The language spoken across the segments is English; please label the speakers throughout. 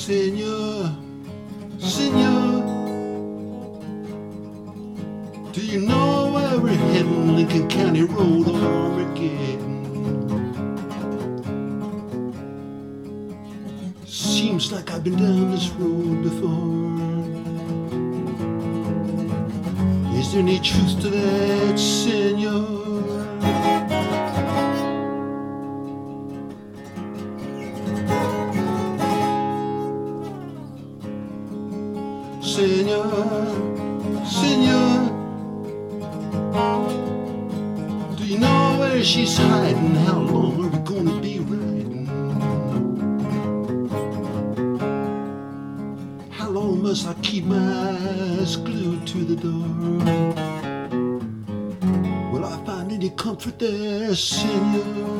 Speaker 1: Senor, Senor, do you know where we're heading? Lincoln County Road or Armageddon? Seems like I've been down this road before. Is there any truth to that, Senor? Senor, Senor, do you know where she's hiding? How long are we gonna be riding? How long must I keep my eyes glued to the door? Will I find any comfort there, Senor?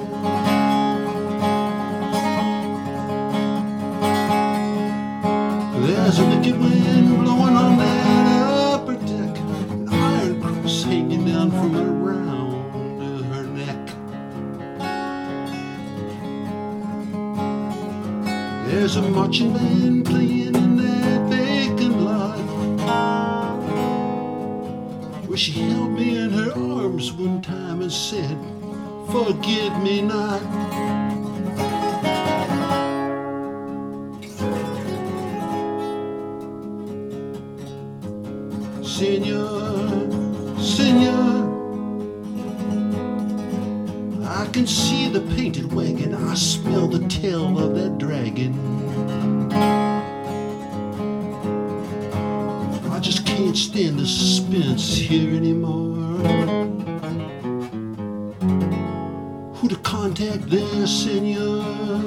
Speaker 1: There's a wicked wind blowing on that upper deck, an iron cross hanging down from around her neck. There's a marching band playing in that vacant lot, where she held me in her arms one time and said, "Forget me not." Senor, Senor, I can see the painted wagon, I smell the tail of that dragon. I just can't stand the suspense here anymore. Who to contact there, Senor?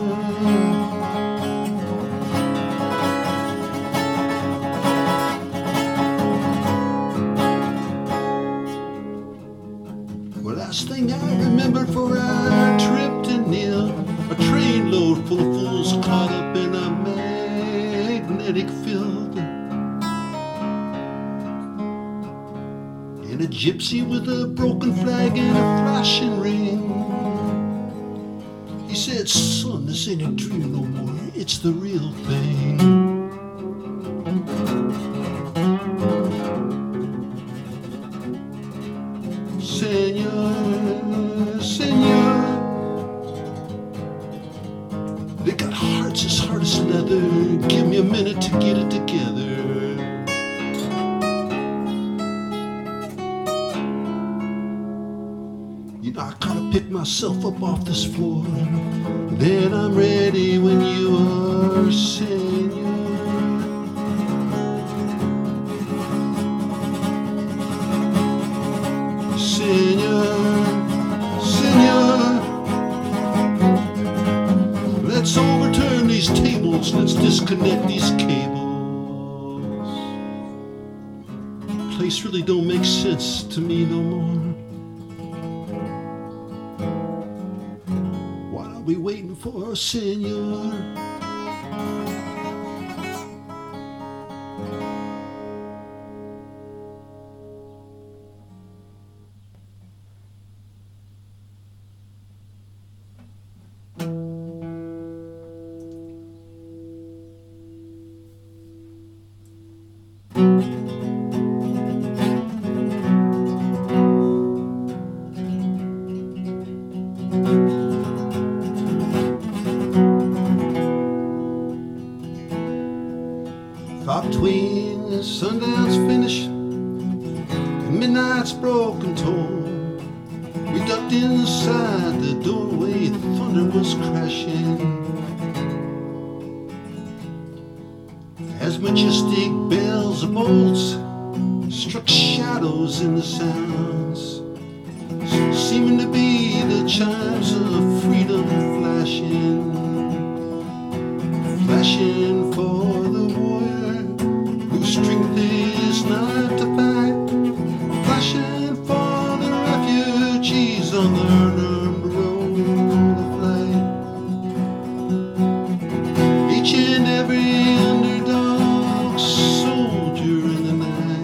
Speaker 1: Last thing I remember for our trip to Neil, a train load full of fools caught up in a magnetic field, and a gypsy with a broken flag and a flashing ring. He said, "Son, this ain't a dream no more, it's the real thing." Senor, Senor, they got hearts as hard as leather. Give me a minute to get it together. You know, I gotta pick myself up off this floor. Then I'm ready when you are, Senor. Senor, Senor, let's overturn these tables, let's disconnect these cables. The place really don't make sense to me no more. What are we waiting for, Senor? Far between sundown's finish and midnight's broken toll, we ducked inside the doorway, thunder was crashing as majestic bells of bolts struck shadows in the sounds, seeming to be the chimes of freedom flashing, flashing for the warrior whose strength is not to fight, flashing for the refugees on the unarmed road of flight. Each and every underdog soldier in the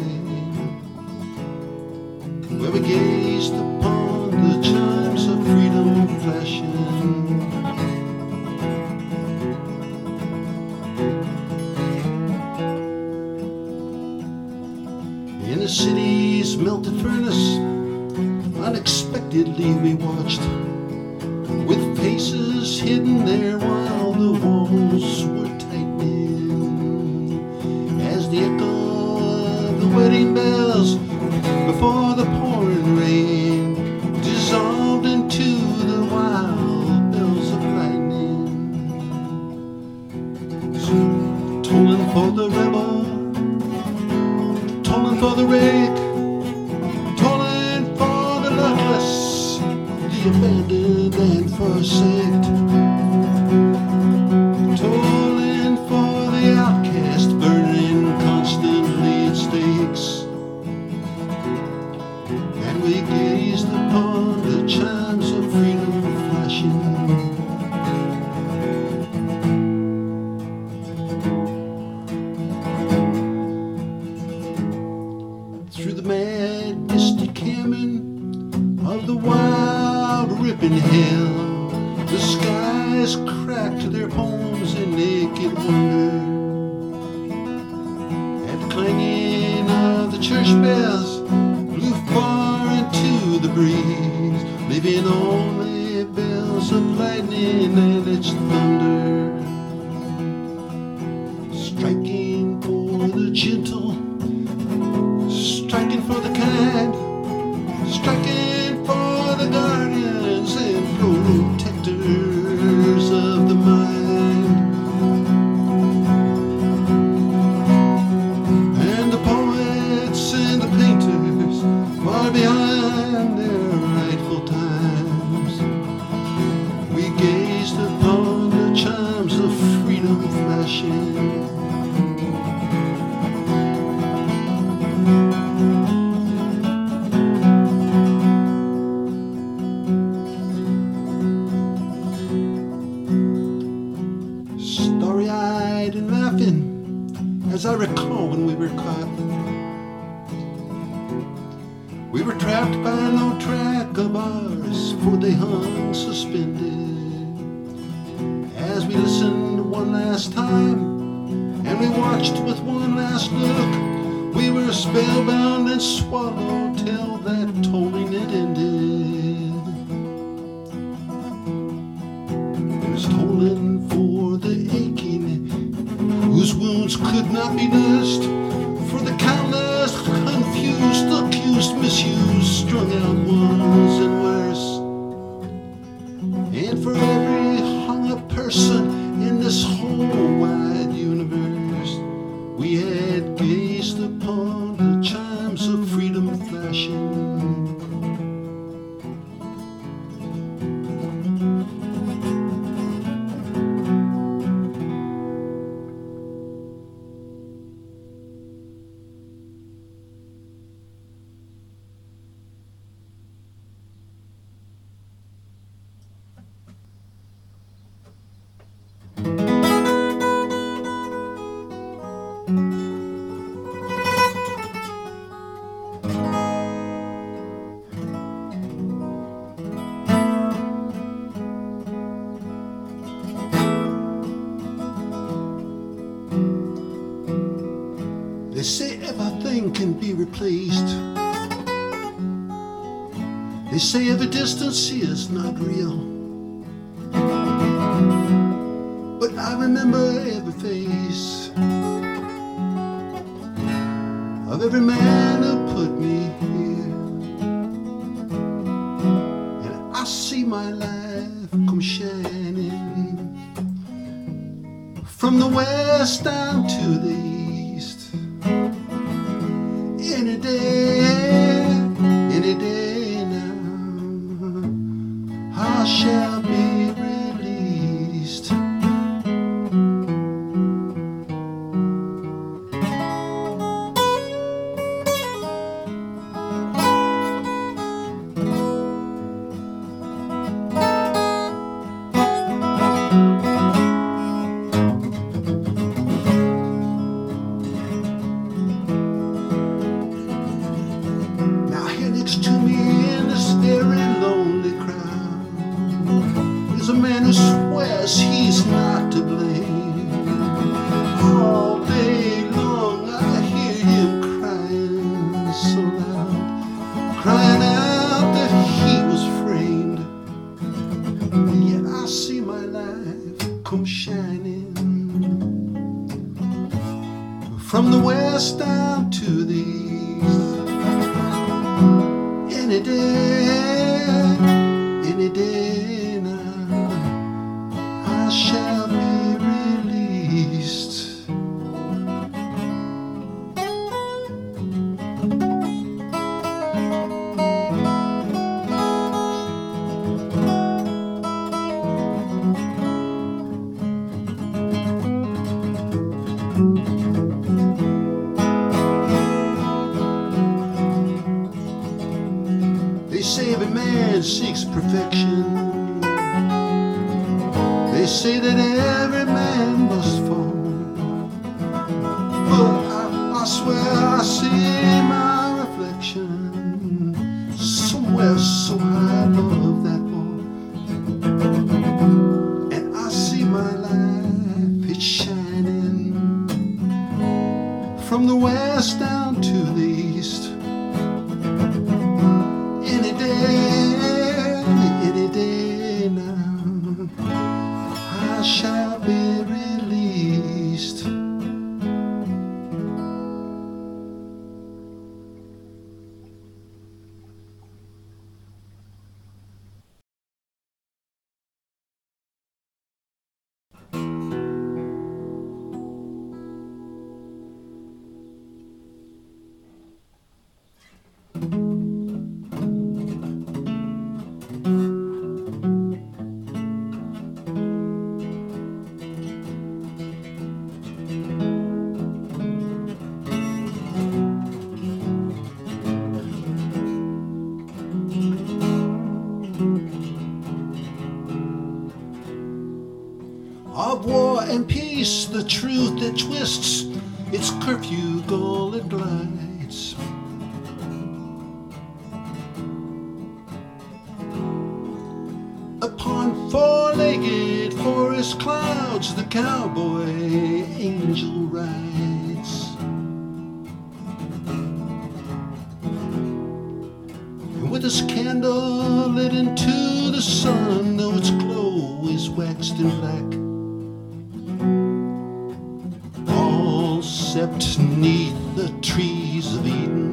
Speaker 1: night, where we gazed upon the chimes of freedom flashing. Silently we watched, with faces hidden there while the walls were tightening, as the echo of the wedding bells before the pouring rain dissolved into the wild bells of lightning. Tolling for the rebel, tolling for the rake, tolling for the luckless, the abandoned and forsaken, tolling for the outcast burning constantly at stakes. And we gazed upon the chimes of freedom flashing. Through the mad, misty cammon of the wild, ripping hell, the skies cracked to their poems in naked wonder. At the clanging of the church bells blew far into the breeze, leaving only bells of lightning and its thunder. Striking for the gentle, striking for the kind, striking for the guardians and protectors of the mind. And the poets and the painters far behind their rightful times, we gazed upon the chimes of freedom flashing. Starry-eyed and laughing, as I recall when we were caught. We were trapped by no track of ours, for they hung suspended. As we listened one last time, and we watched with one last look, we were spellbound and swallowed till that tolling it ended. It was tolling for the aching, whose wounds could not be nursed, for the countless confused, accused, misused, strung out ones and worse, and for every hung up person in this whole wide universe, we had gazed upon the chimes of freedom flashing. They say everything can be replaced. They say every distance is not real. But I remember every face of every man who put me here, and I see my life come shining from the west down to the east. Any day now, I shall be released. To me in this very lonely crowd, from the west down to the east. Any day now, I shall be released. They say every man seeks perfection. They say that every man must fall. But I swear I see my reflection somewhere so high above that wall. And I see my life, it's shining from the west down to the east. Any day now, I shall be released. Of war and peace, the truth that twists its curfew golden glides. Upon four-legged forest clouds, the cowboy angel rides. And with his candle lit into the sun, though its glow is waxed in black, except neath the trees of Eden.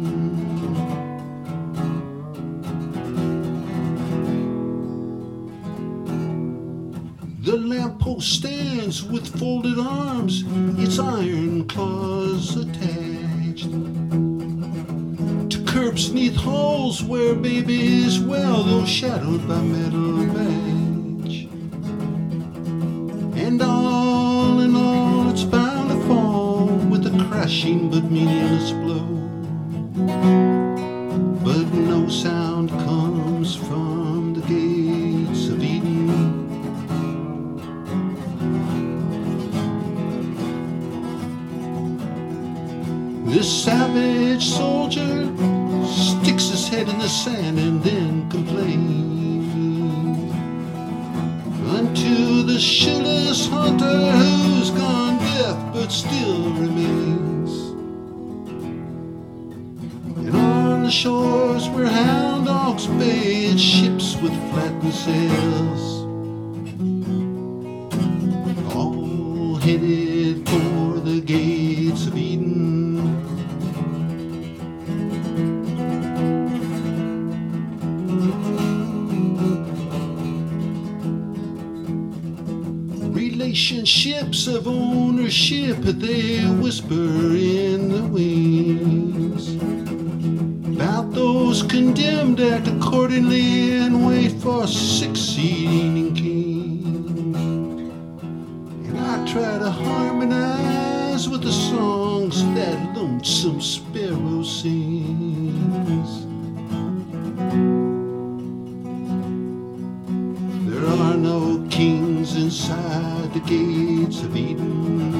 Speaker 1: The lamppost stands with folded arms, its iron claws attached to curbs neath holes where babies well, though shadowed by metal badge. And all in all, it's bound to fall with a crashing but meaningless blow. But no sound comes from the gates of Eden. This savage soldier sticks his head in the sand and then complains unto the shoeless hunter who's gone deaf but still remains. And on the shores where hound dogs bay, it's ships with flattened sails, all headed for the gates of Eden. Relationships of ownership, they whisper in the wings about those condemned, act accordingly and wait for succeeding king. And I try to harmonize with the songs that lonesome sparrow sings. There are no kings inside the gates of Eden.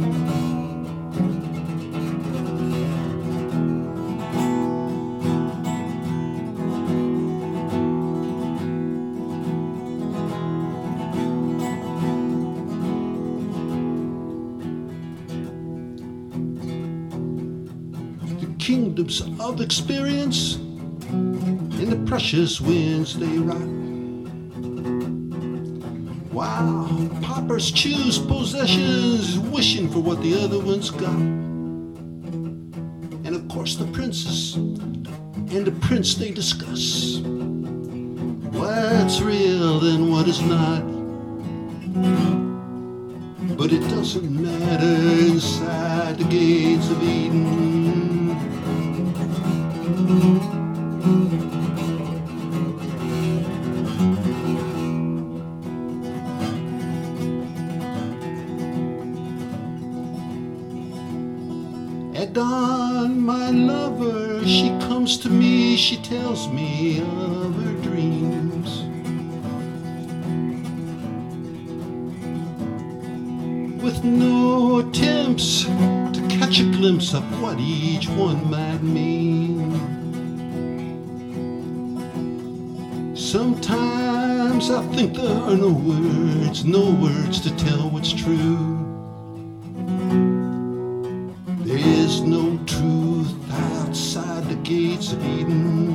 Speaker 1: The kingdoms of experience in the precious winds they rot, While paupers choose possessions, wishing for what the other one's got. And of course the princess and the prince, they discuss what's real and what is not. But it doesn't matter inside the gates of Eden. At dawn, my lover, she comes to me, she tells me of her dreams. With no attempts to catch a glimpse of what each one might mean. Sometimes I think there are no words to tell what's true. There is no truth outside the gates of Eden.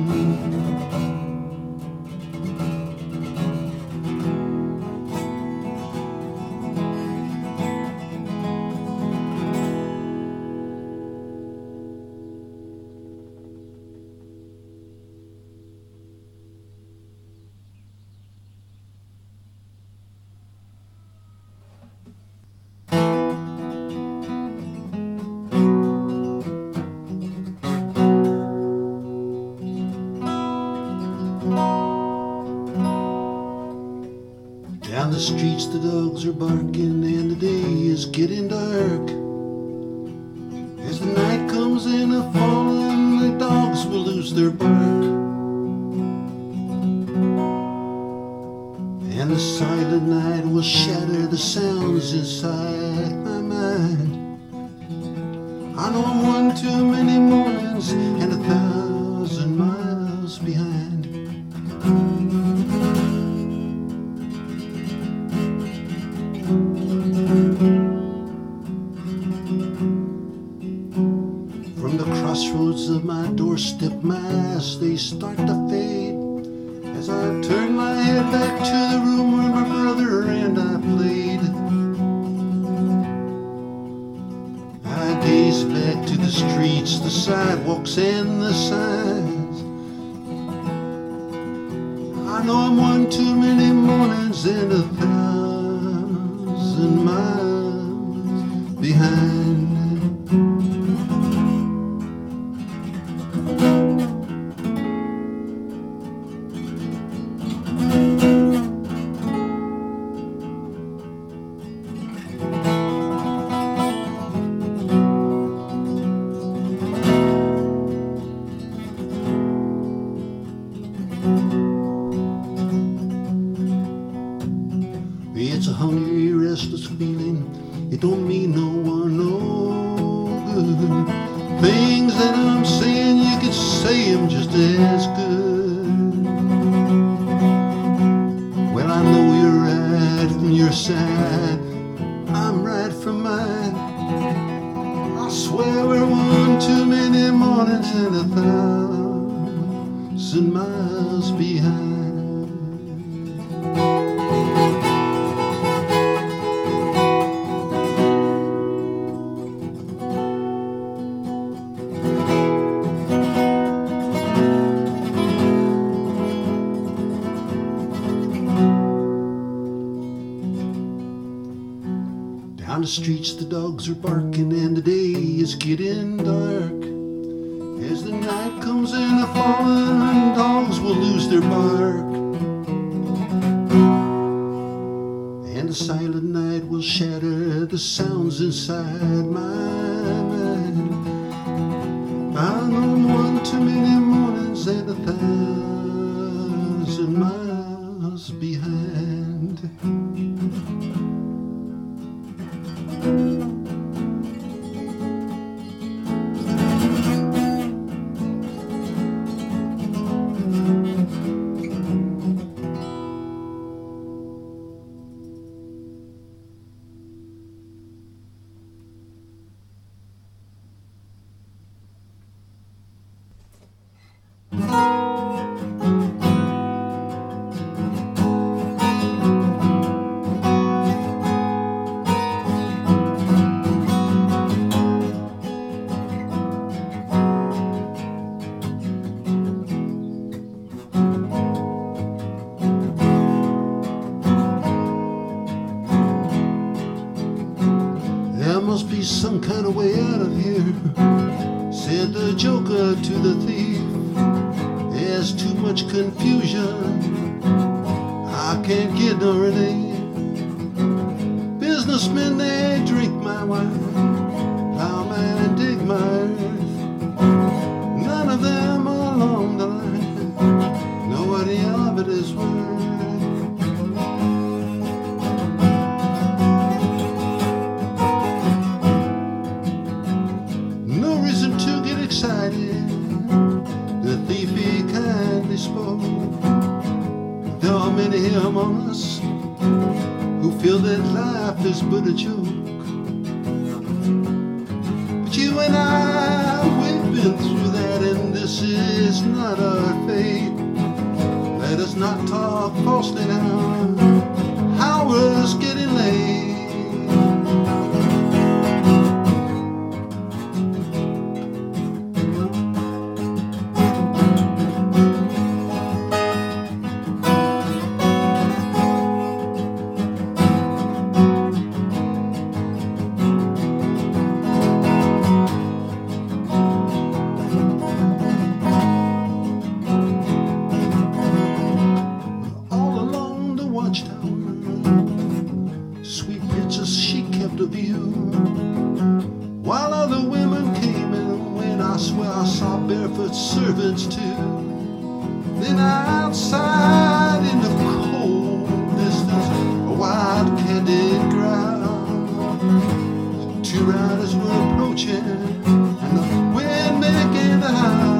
Speaker 1: Down the streets the dogs are barking and the day is getting dark. As the night comes in a falling, the dogs will lose their bark. And the silent night will shatter the sounds inside my mind. I know I'm one too many mornings and 1,000 miles behind. From the crossroads of my doorstep, my eyes, they start to fade as I turn my head back to the room where my brother and I played. I gaze back to the streets, the sidewalks and the signs. I know I'm one too many mornings and 1,000 miles behind. It's a hungry, restless feeling. It don't mean no one no good. Things that I'm saying, you could say them just as good. Well, I know you're right from your side, I'm right from mine. I swear we're one too many mornings and 1,000 miles behind. Down the streets the dogs are barking and the day is getting dark. As the night comes in a falling, dogs will lose their bark. And the silent night will shatter the sounds inside my mind. I know I'm one too many mornings and 1,000 miles behind. be some kind of way out of here, said the joker to the thief. There's too much confusion, I can't get no relief. Businessmen, they drink my wine, plowmen dig my earth. None of them along the line know what any of it is worth. No reason to get excited, the thief he kindly spoke. There are many here among us who feel that life is but a joke. But you and I, we've been through that, and this is not our fate. Let us not talk falsely now, hours getting late. Sweet princess, she kept a view, while other women came and went. I swear I saw barefoot servants too. Then outside in the cold distance, a wild candid ground, two riders were approaching, and the wind began to howl.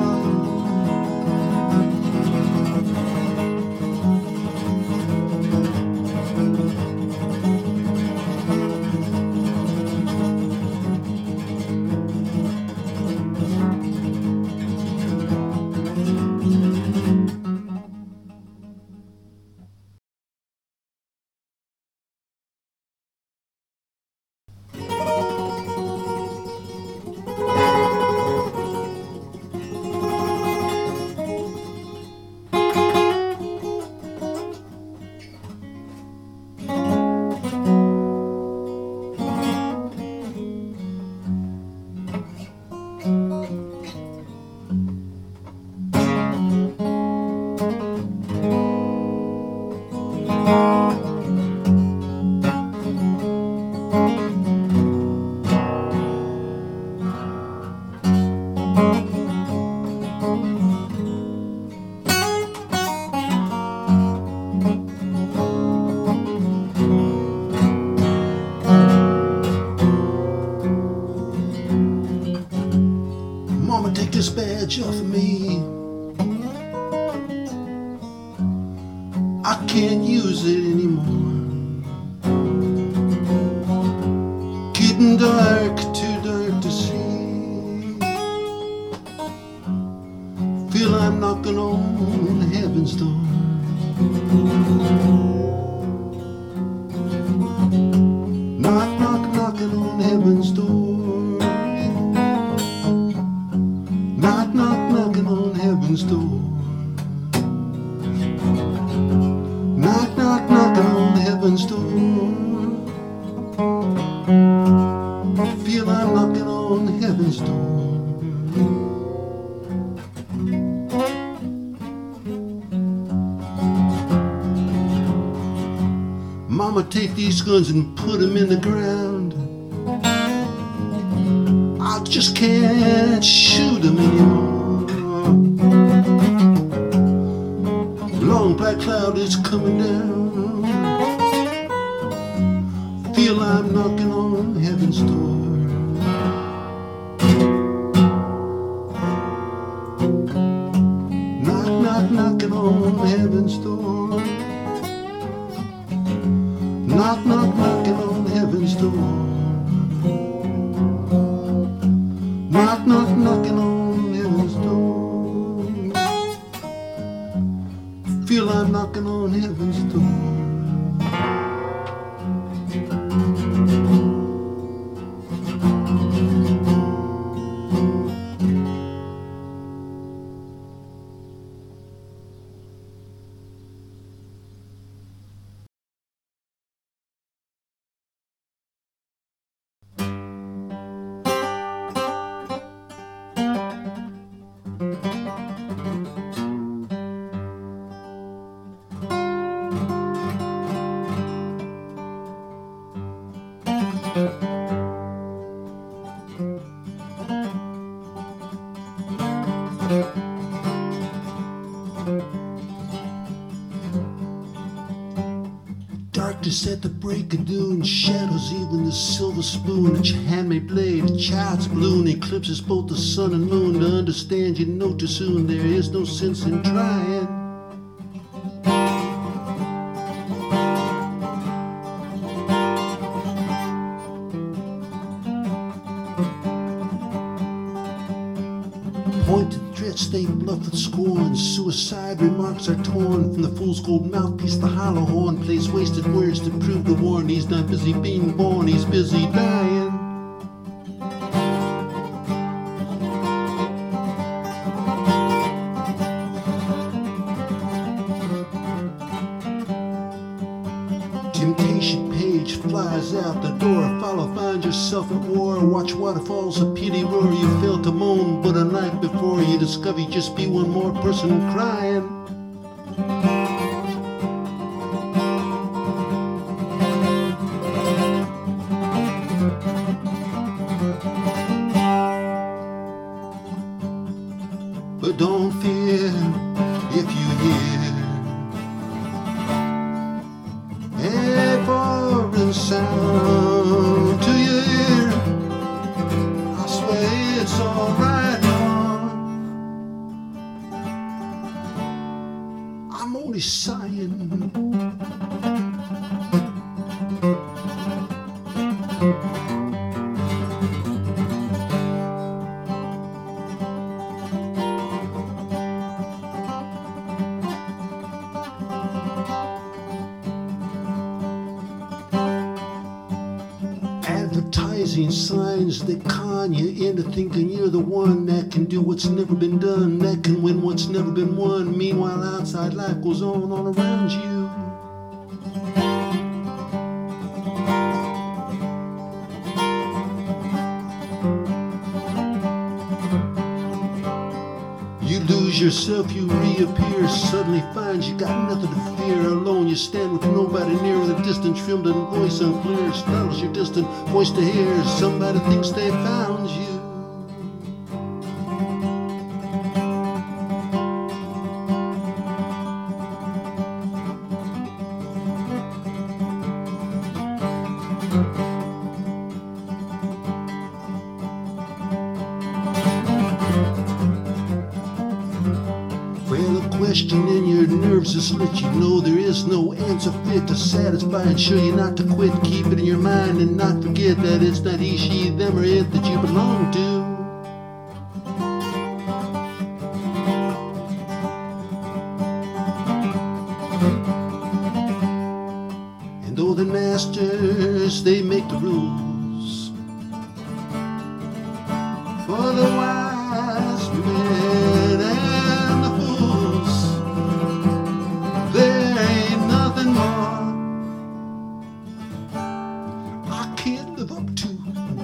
Speaker 1: Mama, take this badge off of me. I can't use it anymore. Getting dark, too dark to see. Feel I'm knocking on heaven's door. Knock, knock, knocking on heaven's door. Knock, knock, knocking on heaven's door. Knock, knock, knocking on heaven's door. Feel I'm knocking on heaven's door. Mama, take these guns and put them in the ground. I just can't shoot them anymore. Long black cloud is coming down. Feel I'm knocking on heaven's door. Knock, knock, knocking on heaven's door. Knock, knock, knocking on heaven's door. Knock, knock, knocking on heaven's door. Feel I'm knocking on heaven's door. Practice at the break of dawn, shadows even the silver spoon. At your handmade blade, a child's balloon eclipses both the sun and moon. To understand you know too soon, there is no sense in trying. Pointed threats they bluff with scorn. Suicide remarks are torn from the fool's gold mouthpiece. The hollow horn plays wasted words to prove the warn. He's not busy being born, he's busy dying. Temptation page flies out the door. Follow, find yourself at war. Watch waterfalls of pity roar. You fail to moan, but a night before you discover you just be one more person crying. But don't fear if you hear a foreign sound to your ear. I swear it's alright now. I'm only sighing. Advertising signs that con you into thinking you're the one that can do what's never been done, that can win what's never been won. Meanwhile, outside life goes on all around you. You lose yourself, you reappear, suddenly find you got nothing to fear. Alone you stand with nobody near, the distant trimmed and voice unclear. Startles your distant voice to hear. Somebody thinks they found you. Well, a question in your nerves just let you know there is no answer fit to satisfy and show you not to quit. Keep it in your mind and not forget that it's not he, she, them, or it that you belong to. And though the masters, they make the rules for the wise men and the fools, there ain't nothing more I can't live up to.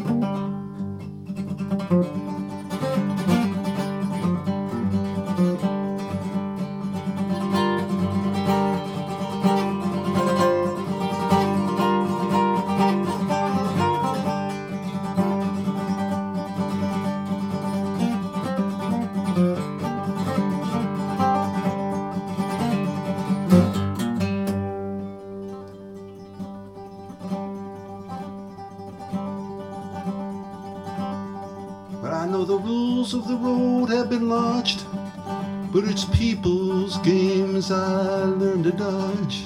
Speaker 1: But I know the rules of the road have been launched, but it's people's games I learned to dodge.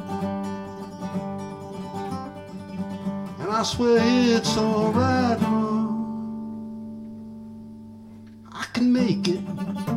Speaker 1: And I swear it's alright, I can make it.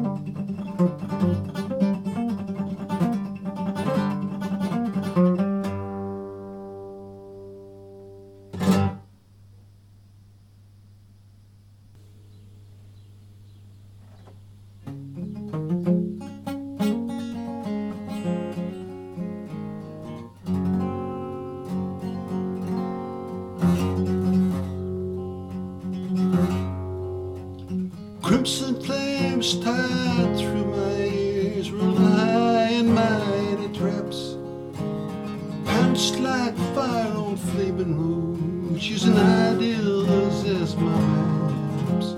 Speaker 1: Crimson flames tied through my ears, roll high in mighty traps, pounced like fire on flaming roads, using ideals as my maps.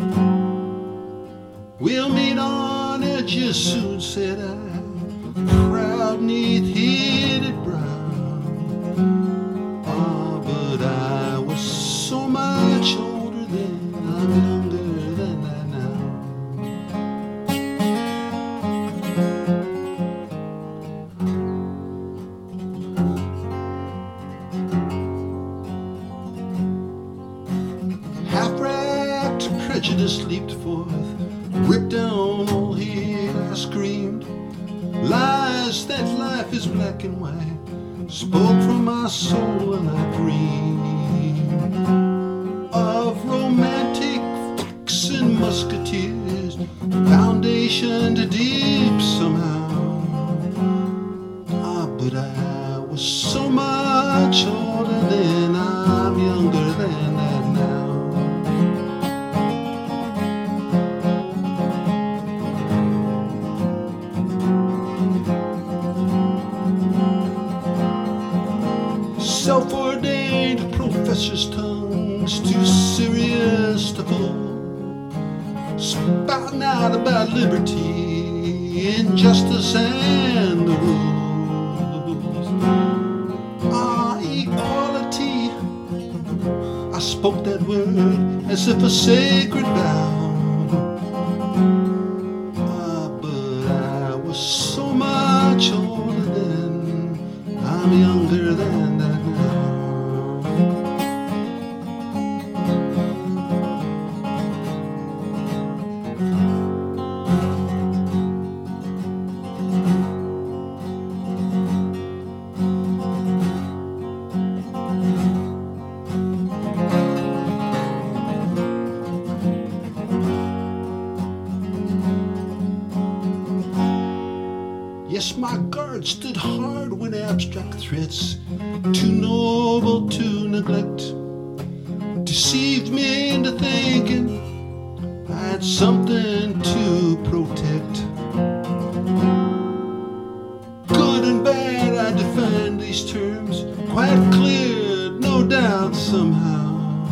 Speaker 1: We'll meet on edges soon, said I, crowd neath heated brow. prejudice leaped forth, ripped down all hate. I screamed lies that life is black and white, spoke from my soul, and I dreamed of romantic fucks and musketeers, foundation to deep somehow. But I was so much older then, I'm younger than that now. Self-ordained professors' tongues too serious to hold, spouting out about liberty, injustice, and the rules. Equality, I spoke that word as if a sacred vow. But I was so much older then, I'm younger than that now. Yes, my guard stood hard when abstract threats, too noble to neglect, deceived me into thinking I had something to protect. Good and bad, I defined these terms quite clear, no doubt somehow.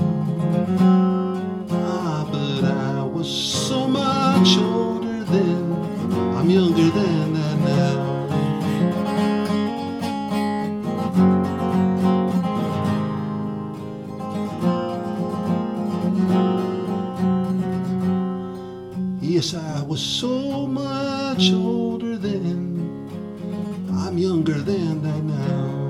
Speaker 1: But I was so much older then, I'm younger than that now. Yes, I was so much older then, I'm younger than that now.